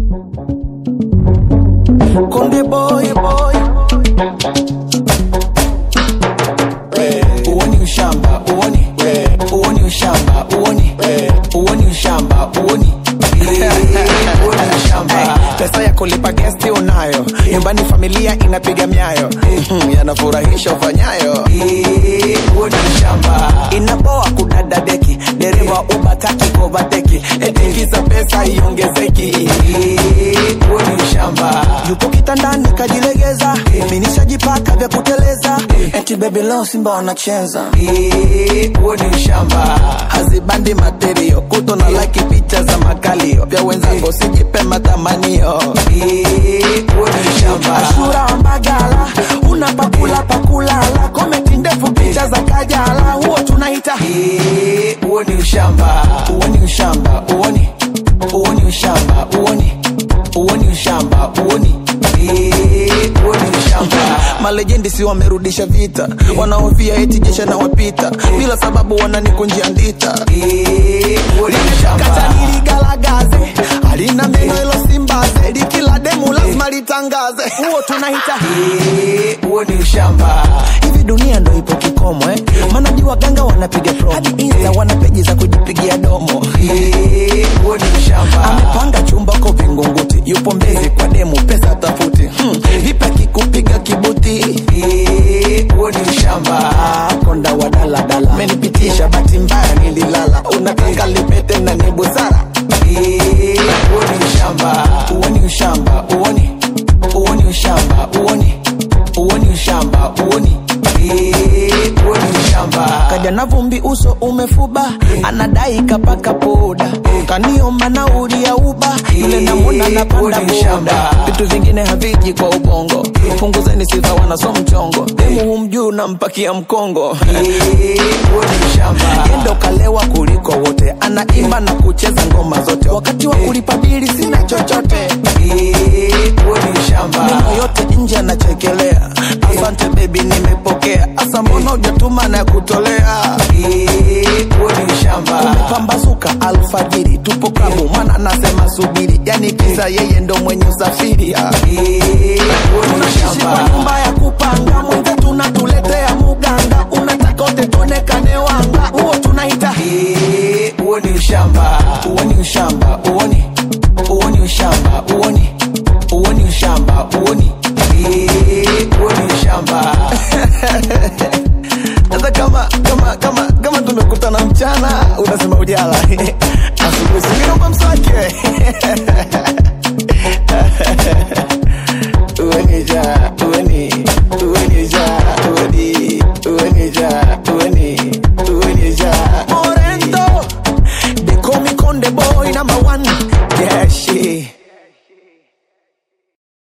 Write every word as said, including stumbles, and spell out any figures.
Konde boy boy. Uoni ushamba, uoni. Uoni ushamba, uoni. Uoni ushamba, uoni. Uoni ushamba. Pesa ya kulipa guesti unayo. Nyumbani familia inapiga miayo. Yanafurahisha ufanyayo. Uoni ushamba. Inaboa kudada deki. Dereva ubataki kovateki. Etingiza pesa iongezeki. Uoni ushamba. Yupo kitandani kajilegeza. Minisha jipaka vya kuteleza. Eti baby leo simba wanacheza. Uoni ushamba. Hazibandi materio. Kuto na like picha za makalio. Pia wenzango sijipe matamanio. Uoni ushamba. Ashura ambagala. Unapakula pakulala. Kometi ndefu picha za kajala. Huo tunaita uoni ushamba. Uoni ushamba. Uoni. Uoni ushamba. Uoni. Uoni ushamba. Uoni. Uoni ushamba. Malejendi si wamerudisha vita. Wanaofia eti jesha na wapita. Bila sababu wananikunjia ndita. Uoni ushamba. Kata niligalagaze. Halina meno ilo simbaze. Likila demu lazima litangaze. Huo tunaita uoni ushamba. Hivi dunia ndo ipo kikomo eh. Manaji waganga wanapiga promo. Hadi Insta wanapeji za kujipigia domo. Uoni ushamba. Amepanga chumba kwa Vingunguti. Yupo Mbezi kwa demu pesa tafuti. Hmm. Vipa kikupiga kibuti. Uoni ushamba. Konda wa dala dala. Menipitisha bati mbaya nililala. Unatanga lipete na ni busara. Uoni ushamba. Uoni ushamba. Uoni. Uoni ushamba. Uoni. Uoni ushamba. Uoni. Uoni ushamba. Kaja na vumbi uso umefuba. Anadai kapaka poda. Kaniomba na uri ya uba. Yule namuna na panda boda. Vitu vingine haviji kwa ubongo. Punguzeni sifa wanaso mchongo. Demu humjuu na mpakia mkongo. Uoni ushamba. Yendo kalewa kuliko wote. Anaimba na kucheza ngoma zote. Wakati wa kulipa bili sina chochote. Uoni ushamba. Neno yote nje anachekelea. Asante baby nimepokea. Asa mbona hujatuma na kutolea. Uoni ushamba. Umepambazuka alfajiri. Tupo klabu mana nasema subiri. Yani kisa yeye ndo mwenye usafiri. Tunashishi kwa nyumba ya kupanga. Mwenge tunatuletea muganga. Unataka utetonekane wanga. Huo tunaita uoni ushamba. Uoni ushamba. Uoni. Uoni ushamba. Uoni. Uoni ushamba. Uoni. Uoni ushamba. Sasa kama kama kama kama tumekutana mchana unasema ujala. Asubuhi singiomba msake. Uoni ja, uoni, uoni ja, uoni, uoni ja, uoni.